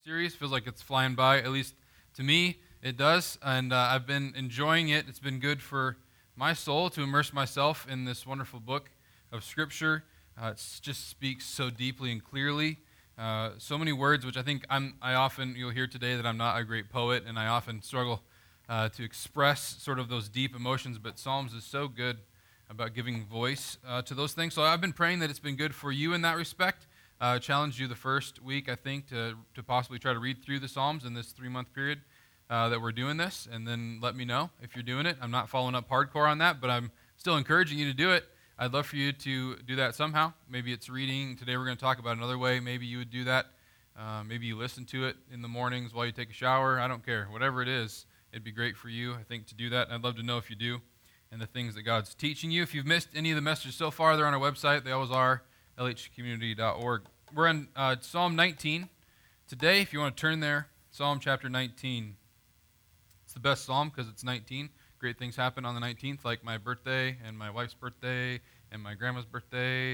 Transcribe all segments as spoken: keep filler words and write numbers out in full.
Series feels like it's flying by, at least to me it does, and uh, I've been enjoying it. It's been good for my soul to immerse myself in this wonderful book of Scripture. Uh, it just speaks so deeply and clearly, uh, so many words, which I think I'm, I often, you'll hear today that I'm not a great poet, and I often struggle uh, to express sort of those deep emotions, but Psalms is so good about giving voice uh, to those things. So I've been praying that it's been good for you in that respect. I uh, challenged you the first week, I think, to, to possibly try to read through the Psalms in this three-month period uh, that we're doing this, and then let me know if you're doing it. I'm not following up hardcore on that, but I'm still encouraging you to do it. I'd love for you to do that somehow. Maybe it's reading. Today we're going to talk about another way. Maybe you would do that. Uh, maybe you listen to it in the mornings while you take a shower. I don't care. Whatever it is, it'd be great for you, I think, to do that. And I'd love to know if you do and the things that God's teaching you. If you've missed any of the messages so far, they're on our website. They always are. L H community dot org. We're in uh, Psalm nineteen today. If you want to turn there, Psalm chapter nineteen. It's the best psalm because it's nineteen. Great things happen on the nineteenth, like my birthday and my wife's birthday and my grandma's birthday.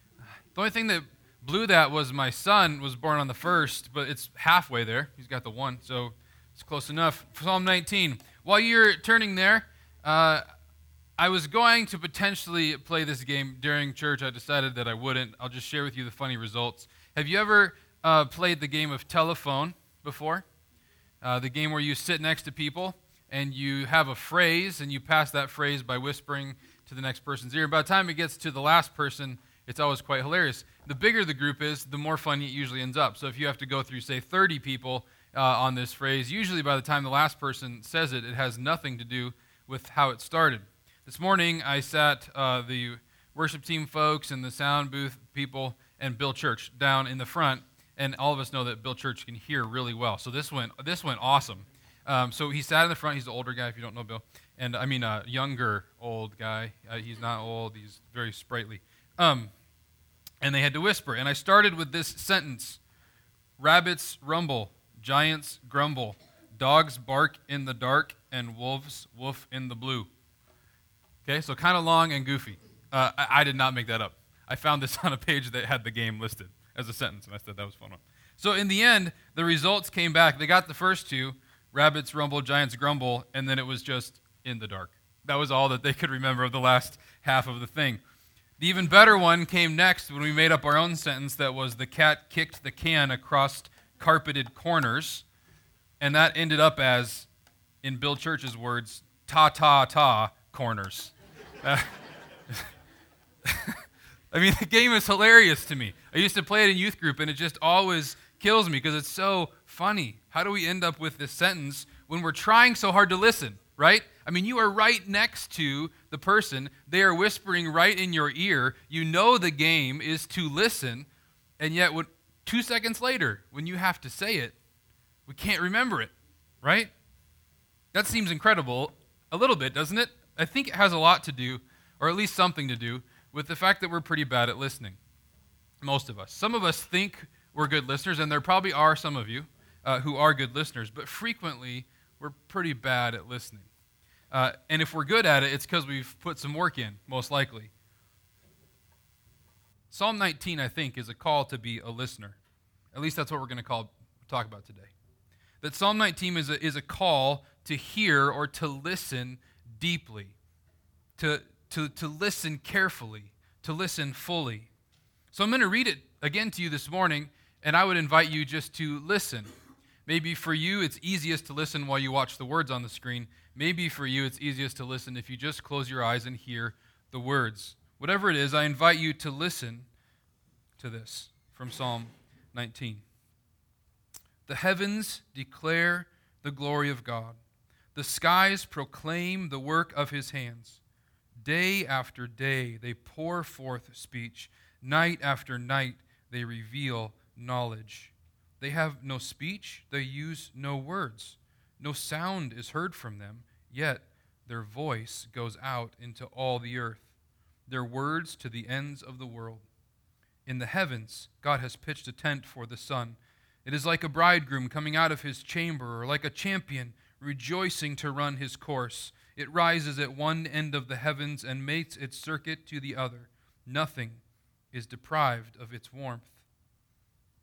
The only thing that blew that was my son was born on the first, but it's halfway there. He's got the one, so it's close enough. Psalm nineteen. While you're turning there, uh, I was going to potentially play this game during church. I decided that I wouldn't. I'll just share with you the funny results. Have you ever uh, played the game of telephone before? Uh, the game where you sit next to people and you have a phrase and you pass that phrase by whispering to the next person's ear. By the time it gets to the last person, it's always quite hilarious. The bigger the group is, the more funny it usually ends up. So if you have to go through, say, thirty people uh, on this phrase, usually by the time the last person says it, it has nothing to do with how it started. This morning, I sat uh, the worship team folks and the sound booth people and Bill Church down in the front, and all of us know that Bill Church can hear really well. So this went this went awesome. Um, so he sat in the front. He's the older guy, if you don't know Bill, and I mean a uh, younger old guy. Uh, he's not old. He's very sprightly. Um, and they had to whisper. And I started with this sentence: "Rabbits rumble, giants grumble, dogs bark in the dark, and wolves woof in the blue." Okay, so kind of long and goofy. Uh, I, I did not make that up. I found this on a page that had the game listed as a sentence, and I said that was fun one. So in the end, the results came back. They got the first two, rabbits rumble, giants grumble, and then it was just in the dark. That was all that they could remember of the last half of the thing. The even better one came next when we made up our own sentence that was the cat kicked the can across carpeted corners, and that ended up as, in Bill Church's words, ta-ta-ta corners. Uh, I mean, the game is hilarious to me. I used to play it in youth group, and it just always kills me because it's so funny. How do we end up with this sentence when we're trying so hard to listen, right? I mean, you are right next to the person. They are whispering right in your ear. You know the game is to listen, and yet when, two seconds later, when you have to say it, we can't remember it, right? That seems incredible a little bit, doesn't it? I think it has a lot to do, or at least something to do, with the fact that we're pretty bad at listening. Most of us. Some of us think we're good listeners, and there probably are some of you uh, who are good listeners, but frequently we're pretty bad at listening. Uh, and if we're good at it, it's because we've put some work in, most likely. Psalm nineteen, I think, is a call to be a listener. At least that's what we're going to call talk about today. That Psalm nineteen is a, is a call to hear or to listen deeply, to, to, to listen carefully, to listen fully. So I'm going to read it again to you this morning, and I would invite you just to listen. Maybe for you, it's easiest to listen while you watch the words on the screen. Maybe for you, it's easiest to listen if you just close your eyes and hear the words. Whatever it is, I invite you to listen to this from Psalm nineteen. The heavens declare the glory of God. The skies proclaim the work of his hands. Day after day they pour forth speech. Night after night they reveal knowledge. They have no speech, they use no words. No sound is heard from them, yet their voice goes out into all the earth, their words to the ends of the world. In the heavens, God has pitched a tent for the sun. It is like a bridegroom coming out of his chamber, or like a champion rejoicing to run his course. It rises at one end of the heavens and mates its circuit to the other. Nothing is deprived of its warmth.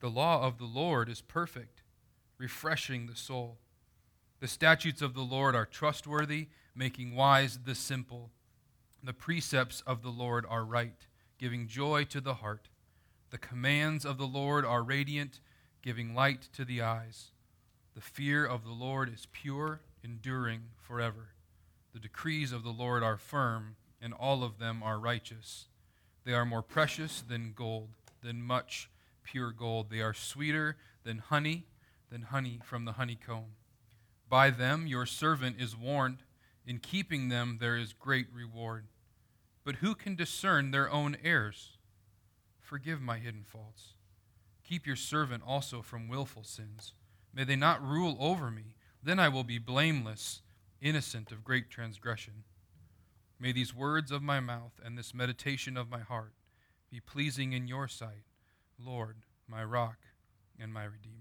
The law of the Lord is perfect, refreshing the soul. The statutes of the Lord are trustworthy, making wise the simple. The precepts of the Lord are right, giving joy to the heart. The commands of the Lord are radiant, giving light to the eyes. The fear of the Lord is pure, enduring forever. The decrees of the Lord are firm, and all of them are righteous. They are more precious than gold, than much pure gold. They are sweeter than honey, than honey from the honeycomb. By them your servant is warned. In keeping them there is great reward. But who can discern their own errors? Forgive my hidden faults. Keep your servant also from willful sins. May they not rule over me. Then I will be blameless, innocent of great transgression. May these words of my mouth and this meditation of my heart be pleasing in your sight, Lord, my rock and my redeemer.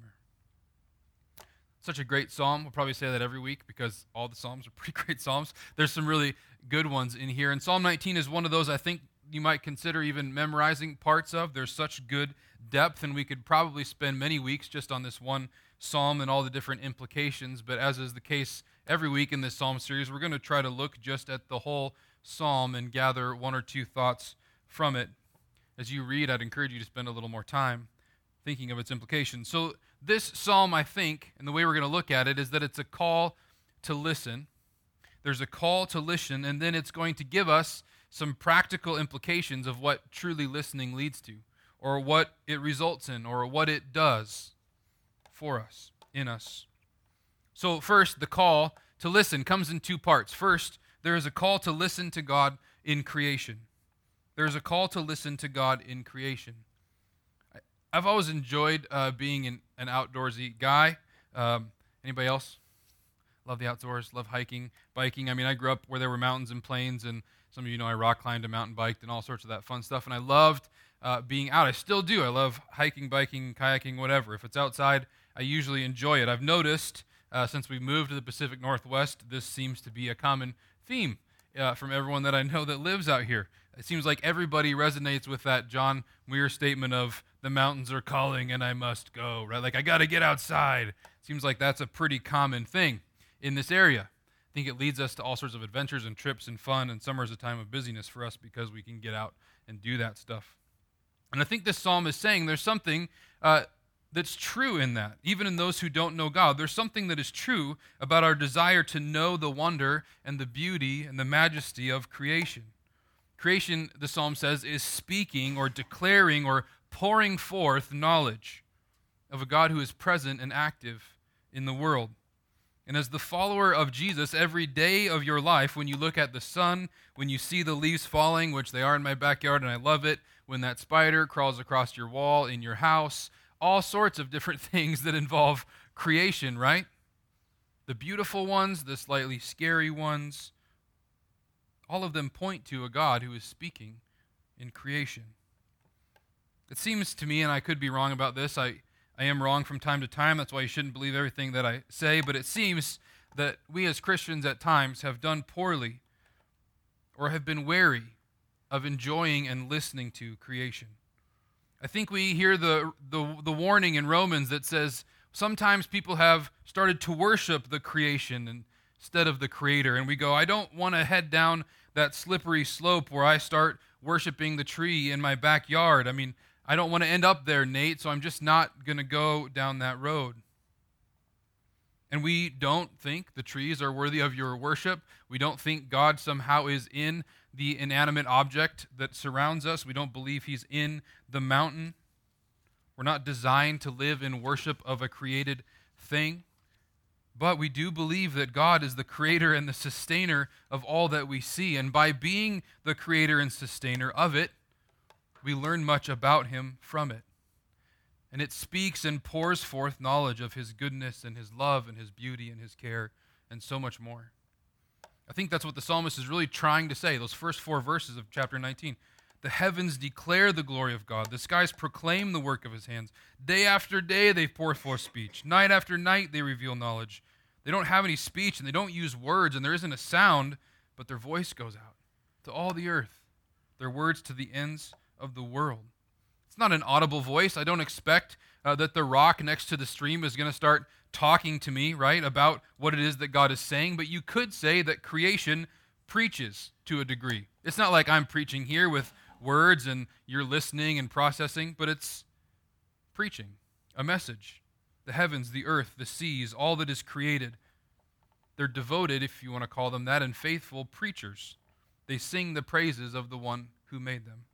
Such a great psalm. We'll probably say that every week because all the psalms are pretty great psalms. There's some really good ones in here. And Psalm nineteen is one of those I think you might consider even memorizing parts of. There's such good depth, and we could probably spend many weeks just on this one psalm and all the different implications. But as is the case every week in this psalm series, we're going to try to look just at the whole psalm and gather one or two thoughts from it. As you read, I'd encourage you to spend a little more time thinking of its implications. So this psalm, I think, and the way we're going to look at it, is that it's a call to listen. There's a call to listen, and then it's going to give us some practical implications of what truly listening leads to, or what it results in, or what it does for us, in us. So first, the call to listen comes in two parts. First, there is a call to listen to God in creation. There is a call to listen to God in creation. I've always enjoyed uh, being an, an outdoorsy guy. Um, anybody else? Love the outdoors, love hiking, biking. I mean, I grew up where there were mountains and plains, and some of you know I rock climbed and mountain biked and all sorts of that fun stuff, and I loved uh, being out. I still do. I love hiking, biking, kayaking, whatever. If it's outside, I usually enjoy it. I've noticed uh, since we moved to the Pacific Northwest, this seems to be a common theme uh, from everyone that I know that lives out here. It seems like everybody resonates with that John Muir statement of the mountains are calling and I must go, right? Like, I got to get outside. Seems like that's a pretty common thing in this area. I think it leads us to all sorts of adventures and trips and fun, and summer is a time of busyness for us because we can get out and do that stuff. And I think this psalm is saying there's something uh, that's true in that, even in those who don't know God. There's something that is true about our desire to know the wonder and the beauty and the majesty of creation. Creation, the psalm says, is speaking or declaring or pouring forth knowledge of a God who is present and active in the world. And as the follower of Jesus, every day of your life, when you look at the sun, when you see the leaves falling, which they are in my backyard and I love it, when that spider crawls across your wall in your house, all sorts of different things that involve creation, right? The beautiful ones, the slightly scary ones, all of them point to a God who is speaking in creation. It seems to me, and I could be wrong about this, I, I am wrong from time to time, that's why you shouldn't believe everything that I say, but it seems that we as Christians at times have done poorly or have been wary of enjoying and listening to creation. I think we hear the, the, the warning in Romans that says sometimes people have started to worship the creation instead of the Creator, and we go, I don't want to head down that slippery slope where I start worshiping the tree in my backyard. I mean, I don't want to end up there, Nate, so I'm just not going to go down that road. And we don't think the trees are worthy of your worship. We don't think God somehow is in the inanimate object that surrounds us. We don't believe he's in the mountain. We're not designed to live in worship of a created thing. But we do believe that God is the creator and the sustainer of all that we see. And by being the creator and sustainer of it, we learn much about him from it. And it speaks and pours forth knowledge of his goodness and his love and his beauty and his care and so much more. I think that's what the psalmist is really trying to say, those first four verses of chapter nineteen. The heavens declare the glory of God. The skies proclaim the work of his hands. Day after day they pour forth speech. Night after night they reveal knowledge. They don't have any speech and they don't use words and there isn't a sound, but their voice goes out to all the earth. Their words to the ends of the world. It's not an audible voice. I don't expect uh, that the rock next to the stream is going to start talking to me, right, about what it is that God is saying. But you could say that creation preaches to a degree. It's not like I'm preaching here with words and you're listening and processing, but it's preaching a message. The heavens, the earth, the seas, all that is created, they're devoted, if you want to call them that, and faithful preachers. They sing the praises of the one who made them.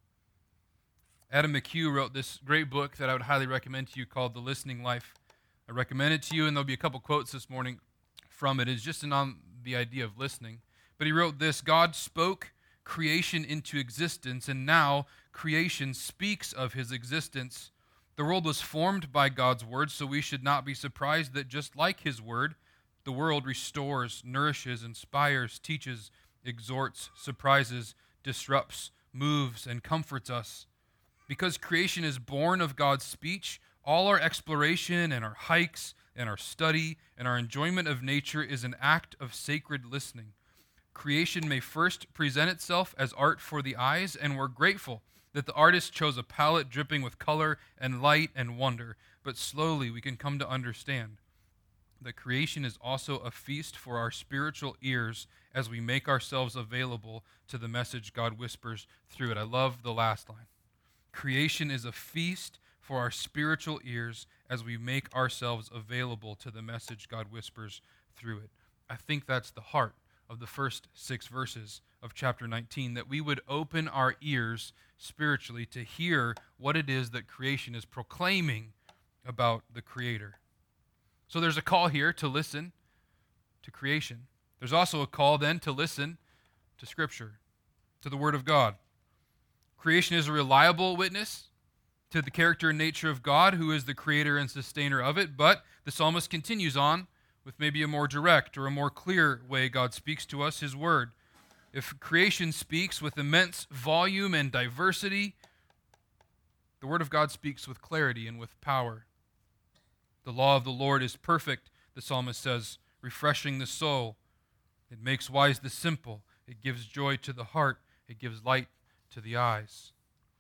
Adam McHugh wrote this great book that I would highly recommend to you called The Listening Life. I recommend it to you, and there'll be a couple quotes this morning from it. It's just on the idea of listening. But he wrote this: God spoke creation into existence, and now creation speaks of his existence. The world was formed by God's word, so we should not be surprised that just like his word, the world restores, nourishes, inspires, teaches, exhorts, surprises, disrupts, moves, and comforts us. Because creation is born of God's speech, all our exploration and our hikes and our study and our enjoyment of nature is an act of sacred listening. Creation may first present itself as art for the eyes, and we're grateful that the artist chose a palette dripping with color and light and wonder. But slowly we can come to understand that creation is also a feast for our spiritual ears as we make ourselves available to the message God whispers through it. I love the last line. Creation is a feast for our spiritual ears as we make ourselves available to the message God whispers through it. I think that's the heart of the first six verses of chapter nineteen, that we would open our ears spiritually to hear what it is that creation is proclaiming about the Creator. So there's a call here to listen to creation. There's also a call then to listen to Scripture, to the Word of God. Creation is a reliable witness to the character and nature of God, who is the creator and sustainer of it, but the psalmist continues on with maybe a more direct or a more clear way God speaks to us, his word. If creation speaks with immense volume and diversity, the word of God speaks with clarity and with power. The law of the Lord is perfect, the psalmist says, refreshing the soul. It makes wise the simple. It gives joy to the heart. It gives light to the eyes.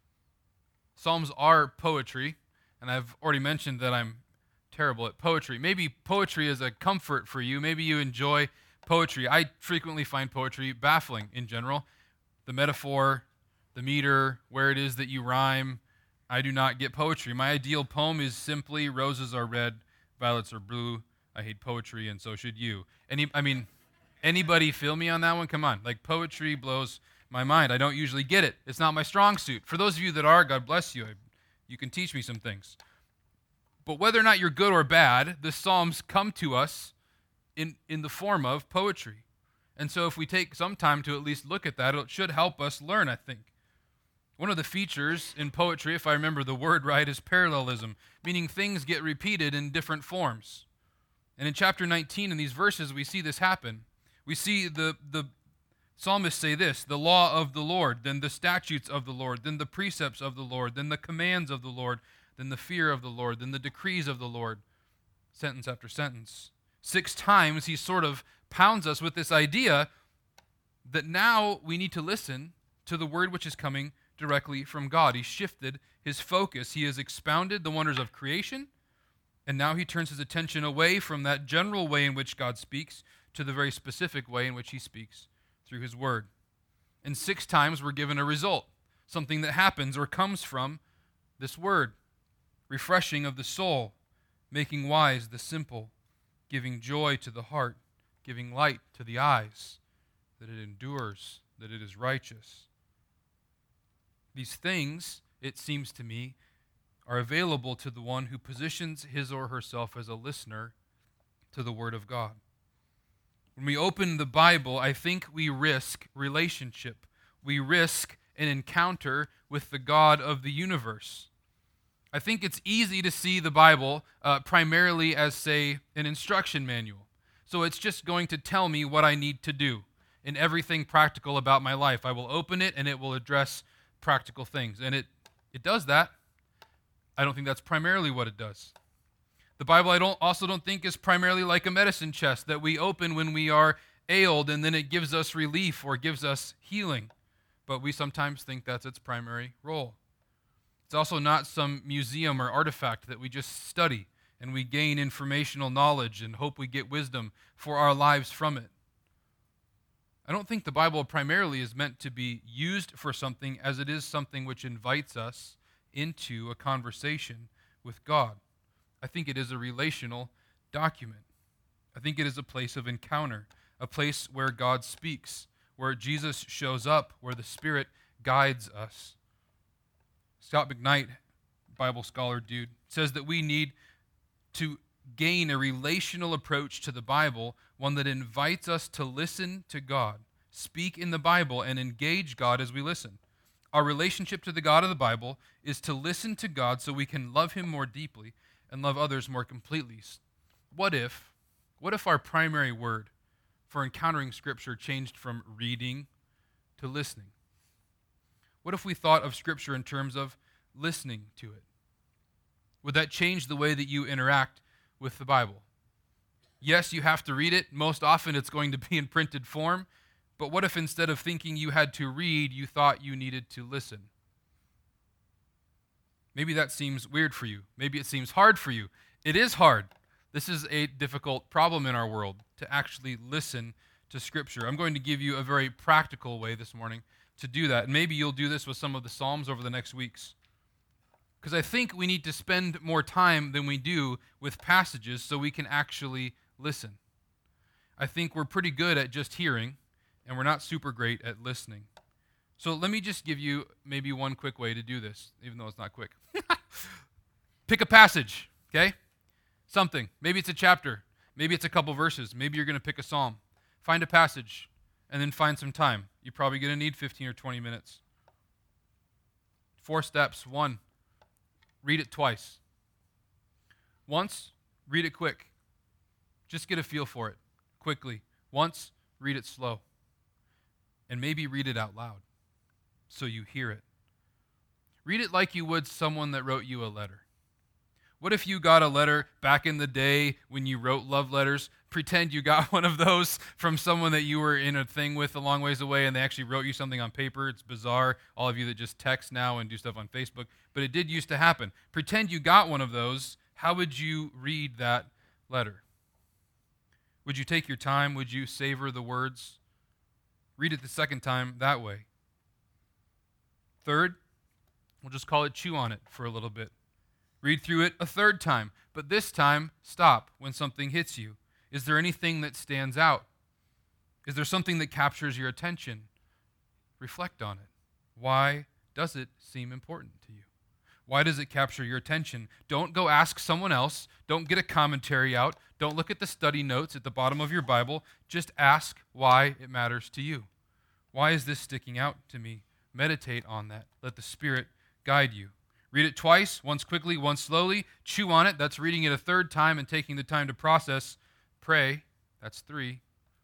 Psalms are poetry, and I've already mentioned that I'm terrible at poetry. Maybe poetry is a comfort for you. Maybe you enjoy poetry. I frequently find poetry baffling in general. The metaphor, the meter, where it is that you rhyme. I do not get poetry. My ideal poem is simply roses are red, violets are blue. I hate poetry, and so should you. Any, I mean, anybody feel me on that one? Come on. Like, poetry blows my mind. I don't usually get it. It's not my strong suit. For those of you that are, God bless you. I, you can teach me some things. But whether or not you're good or bad, the Psalms come to us in, in the form of poetry. And so if we take some time to at least look at that, it should help us learn, I think. One of the features in poetry, if I remember the word right, is parallelism, meaning things get repeated in different forms. And in chapter nineteen, in these verses, we see this happen. We see the, the psalmists say this: the law of the Lord, then the statutes of the Lord, then the precepts of the Lord, then the commands of the Lord, then the fear of the Lord, then the decrees of the Lord. Sentence after sentence. Six times he sort of pounds us with this idea that now we need to listen to the word which is coming directly from God. He shifted his focus. He has expounded the wonders of creation, and now he turns his attention away from that general way in which God speaks to the very specific way in which he speaks through his word. And six times we're given a result, something that happens or comes from this word: refreshing of the soul, making wise the simple, giving joy to the heart, giving light to the eyes, that it endures, that it is righteous. These things, it seems to me, are available to the one who positions his or herself as a listener to the Word of God. When we open the Bible, I think we risk relationship. We risk an encounter with the God of the universe. I think it's easy to see the Bible uh, primarily as, say, an instruction manual. So it's just going to tell me what I need to do in everything practical about my life. I will open it and it will address practical things. And it, it does that. I don't think that's primarily what it does. The Bible I don't also don't think is primarily like a medicine chest that we open when we are ailed and then it gives us relief or gives us healing. But we sometimes think that's its primary role. It's also not some museum or artifact that we just study and we gain informational knowledge and hope we get wisdom for our lives from it. I don't think the Bible primarily is meant to be used for something as it is something which invites us into a conversation with God. I think it is a relational document. I think it is a place of encounter, a place where God speaks, where Jesus shows up, where the Spirit guides us. Scott McKnight, Bible scholar dude, says that we need to gain a relational approach to the Bible, one that invites us to listen to God, speak in the Bible, and engage God as we listen. Our relationship to the God of the Bible is to listen to God so we can love Him more deeply and love others more completely. What if, what if our primary word for encountering Scripture changed from reading to listening? What if we thought of Scripture in terms of listening to it? Would that change the way that you interact with the Bible? Yes, you have to read it. Most often it's going to be in printed form. But what if instead of thinking you had to read, you thought you needed to listen? Maybe that seems weird for you. Maybe it seems hard for you. It is hard. This is a difficult problem in our world, to actually listen to Scripture. I'm going to give you a very practical way this morning to do that. And maybe you'll do this with some of the Psalms over the next weeks. Because I think we need to spend more time than we do with passages so we can actually listen. I think we're pretty good at just hearing, and we're not super great at listening. So let me just give you maybe one quick way to do this, even though it's not quick. Pick a passage, okay? Something. Maybe it's a chapter. Maybe it's a couple verses. Maybe you're going to pick a psalm. Find a passage, and then find some time. You're probably going to need fifteen or twenty minutes. Four steps. One, read it twice. Once, read it quick. Just get a feel for it quickly. Once, read it slow. And maybe read it out loud so you hear it. Read it like you would someone that wrote you a letter. What if you got a letter back in the day when you wrote love letters? Pretend you got one of those from someone that you were in a thing with a long ways away and they actually wrote you something on paper. It's bizarre, all of you that just text now and do stuff on Facebook, but it did used to happen. Pretend you got one of those. How would you read that letter? Would you take your time? Would you savor the words? Read it the second time that way. Third, we'll just call it chew on it for a little bit. Read through it a third time, but this time, stop when something hits you. Is there anything that stands out? Is there something that captures your attention? Reflect on it. Why does it seem important to you? Why does it capture your attention? Don't go ask someone else. Don't get a commentary out. Don't look at the study notes at the bottom of your Bible. Just ask why it matters to you. Why is this sticking out to me? Meditate on that. Let the Spirit guide you. Read it twice, once quickly, once slowly. Chew on it. That's reading it a third time and taking the time to process. Pray. That's three.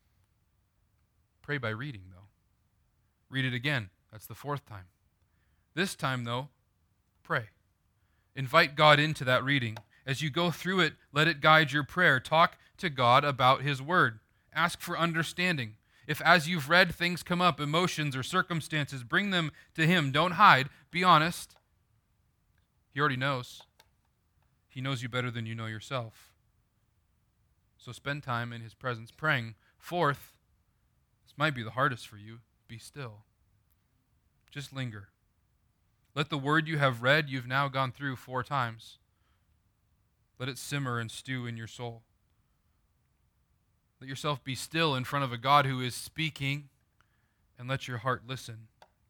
Pray by reading, though. Read it again. That's the fourth time. This time, though, pray. Invite God into that reading. As you go through it, let it guide your prayer. Talk to God about His Word. Ask for understanding. If as you've read things come up, emotions or circumstances, bring them to Him. Don't hide. Be honest. He already knows. He knows you better than you know yourself. So spend time in His presence praying. Fourth, this might be the hardest for you, be still. Just linger. Let the word you have read, you've now gone through four times. Let it simmer and stew in your soul. Let yourself be still in front of a God who is speaking, and let your heart listen.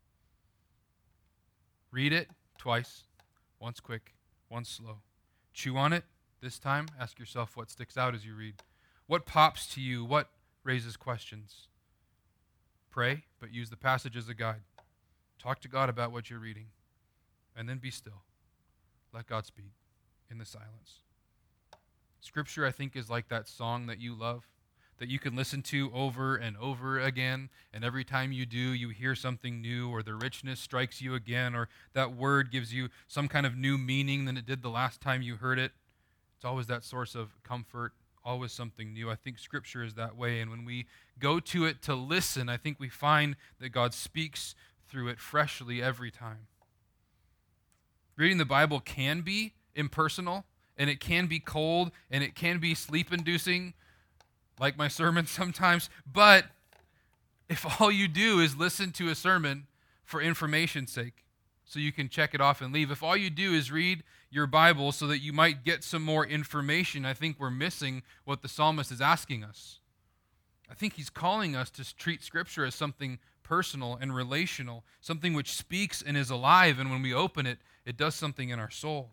Read it twice. Once quick, once slow. Chew on it. This time, ask yourself what sticks out as you read. What pops to you? What raises questions? Pray, but use the passage as a guide. Talk to God about what you're reading. And then be still. Let God speak in the silence. Scripture, I think, is like that song that you love, that you can listen to over and over again, and every time you do, you hear something new, or the richness strikes you again, or that word gives you some kind of new meaning than it did the last time you heard it. It's always that source of comfort, always something new. I think Scripture is that way, and when we go to it to listen, I think we find that God speaks through it freshly every time. Reading the Bible can be impersonal, and it can be cold, and it can be sleep-inducing, like my sermons sometimes. But if all you do is listen to a sermon for information's sake, so you can check it off and leave, if all you do is read your Bible so that you might get some more information, I think we're missing what the psalmist is asking us. I think he's calling us to treat Scripture as something personal and relational, something which speaks and is alive, and when we open it, it does something in our soul.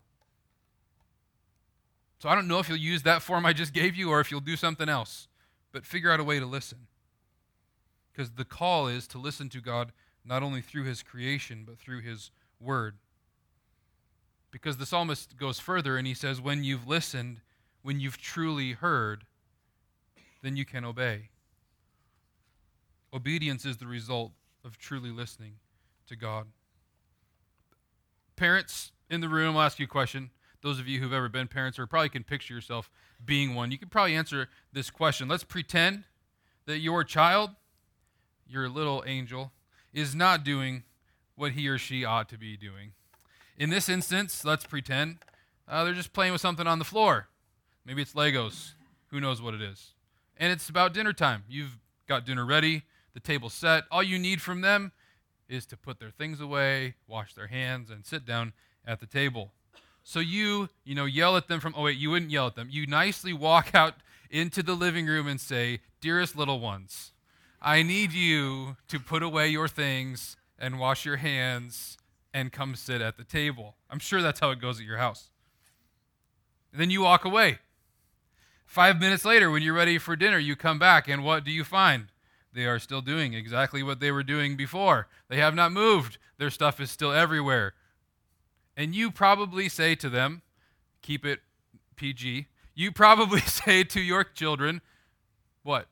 So I don't know if you'll use that form I just gave you or if you'll do something else, but figure out a way to listen. Because the call is to listen to God not only through his creation, but through his word. Because the psalmist goes further and he says, when you've listened, when you've truly heard, then you can obey. Obedience is the result of truly listening to God. Parents in the room, I'll ask you a question. Those of you who've ever been parents or probably can picture yourself being one, you can probably answer this question. Let's pretend that your child, your little angel, is not doing what he or she ought to be doing. In this instance, let's pretend uh, they're just playing with something on the floor. Maybe it's Legos. Who knows what it is? And it's about dinner time. You've got dinner ready, the table's set. All you need from them is to put their things away, wash their hands, and sit down at the table. So you, you know, yell at them from, oh wait, you wouldn't yell at them. You nicely walk out into the living room and say, dearest little ones, I need you to put away your things and wash your hands and come sit at the table. I'm sure that's how it goes at your house. And then you walk away. Five minutes later, when you're ready for dinner, you come back, and what do you find? They are still doing exactly what they were doing before. They have not moved. Their stuff is still everywhere. And you probably say to them, keep it P G, you probably say to your children, what?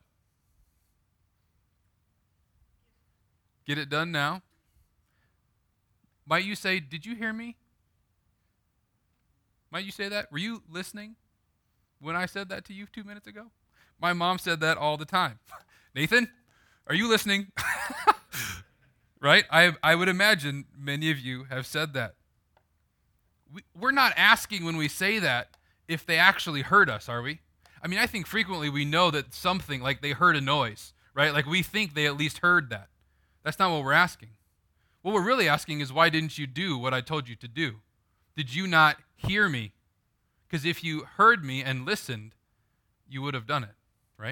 Get it done now? Might you say, did you hear me? Might you say that? Were you listening when I said that to you two minutes ago? My mom said that all the time. Nathan, are you listening? Right? I, I would imagine many of you have said that. We, we're not asking when we say that if they actually heard us, are we? I mean, I think frequently we know that something, like they heard a noise, right? Like we think they at least heard that. That's not what we're asking. What we're really asking is, why didn't you do what I told you to do? Did you not hear me? Because if you heard me and listened, you would have done it, right?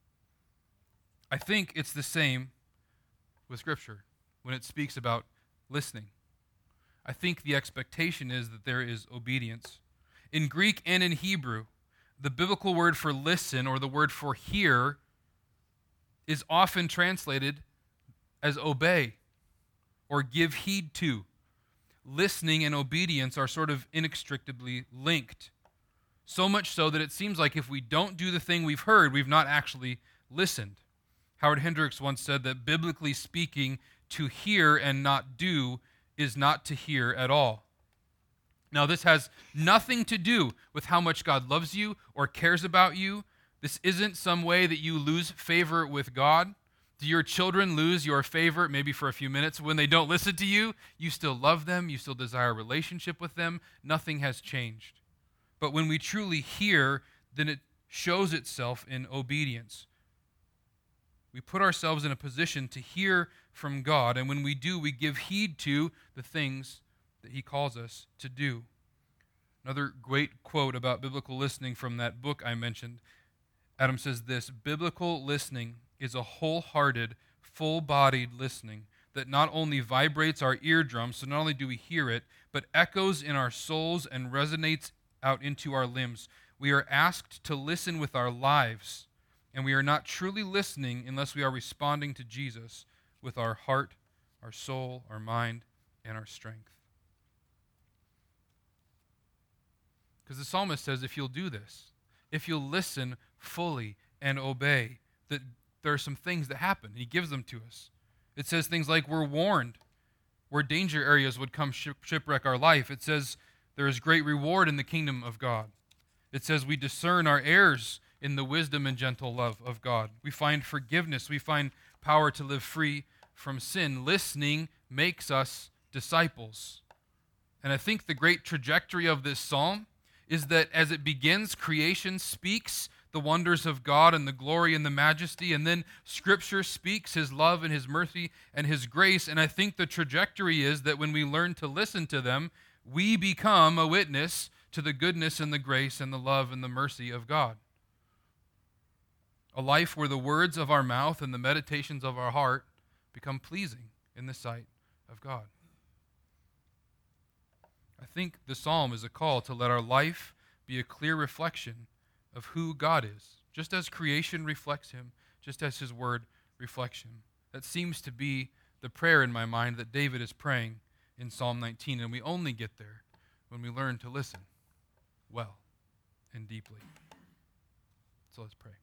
I think it's the same with Scripture when it speaks about listening. I think the expectation is that there is obedience. In Greek and in Hebrew, the biblical word for listen, or the word for hear, is often translated as obey or give heed to. Listening and obedience are sort of inextricably linked. So much so that it seems like if we don't do the thing we've heard, we've not actually listened. Howard Hendricks once said that biblically speaking, to hear and not do is not to hear at all. Now, this has nothing to do with how much God loves you or cares about you. This isn't some way that you lose favor with God. Do your children lose your favor maybe for a few minutes when they don't listen to you? You still love them. You still desire a relationship with them. Nothing has changed. But when we truly hear, then it shows itself in obedience. We put ourselves in a position to hear from God, and when we do, we give heed to the things that he calls us to do. Another great quote about biblical listening from that book I mentioned, Adam says this: biblical listening is a wholehearted, full-bodied listening that not only vibrates our eardrums, so not only do we hear it, but echoes in our souls and resonates out into our limbs. We are asked to listen with our lives, and we are not truly listening unless we are responding to Jesus with our heart, our soul, our mind, and our strength. Because the psalmist says, if you'll do this, if you'll listen fully and obey, that there are some things that happen. He gives them to us. It says things like we're warned where danger areas would come ship, shipwreck our life. It says there is great reward in the kingdom of God. It says we discern our errors in the wisdom and gentle love of God. We find forgiveness. We find power to live free from sin. Listening makes us disciples. And I think the great trajectory of this psalm is that as it begins, creation speaks the wonders of God and the glory and the majesty, and then Scripture speaks his love and his mercy and his grace. And I think the trajectory is that when we learn to listen to them, we become a witness to the goodness and the grace and the love and the mercy of God. A life where the words of our mouth and the meditations of our heart become pleasing in the sight of God. I think the psalm is a call to let our life be a clear reflection of who God is, just as creation reflects him, just as his word reflects him. That seems to be the prayer in my mind that David is praying in Psalm nineteen, and we only get there when we learn to listen well and deeply. So let's pray.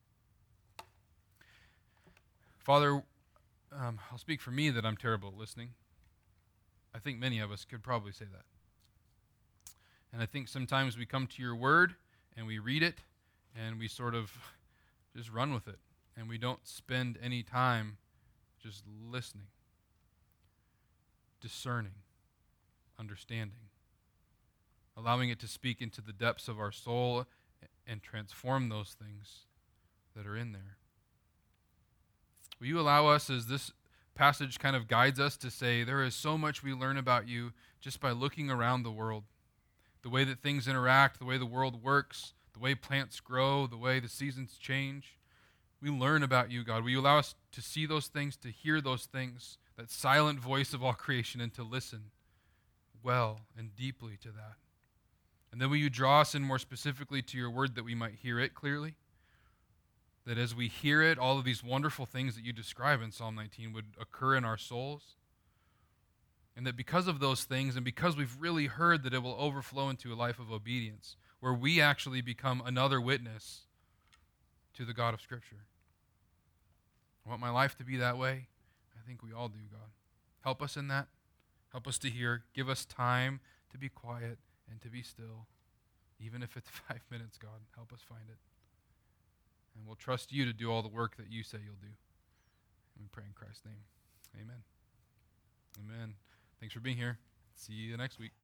Father, um, I'll speak for me that I'm terrible at listening. I think many of us could probably say that. And I think sometimes we come to your word and we read it and we sort of just run with it. And we don't spend any time just listening, discerning, understanding, allowing it to speak into the depths of our soul and transform those things that are in there. Will you allow us, as this passage kind of guides us, to say there is so much we learn about you just by looking around the world. The way that things interact, the way the world works, the way plants grow, the way the seasons change. We learn about you, God. Will you allow us to see those things, to hear those things, that silent voice of all creation, and to listen well and deeply to that? And then will you draw us in more specifically to your word that we might hear it clearly? That as we hear it, all of these wonderful things that you describe in Psalm nineteen would occur in our souls. And that because of those things, and because we've really heard, that it will overflow into a life of obedience, where we actually become another witness to the God of Scripture. I want my life to be that way. I think we all do, God. Help us in that. Help us to hear. Give us time to be quiet and to be still. Even if it's five minutes, God, help us find it. And we'll trust you to do all the work that you say you'll do. And we pray in Christ's name. Amen. Amen. Thanks for being here. See you next week.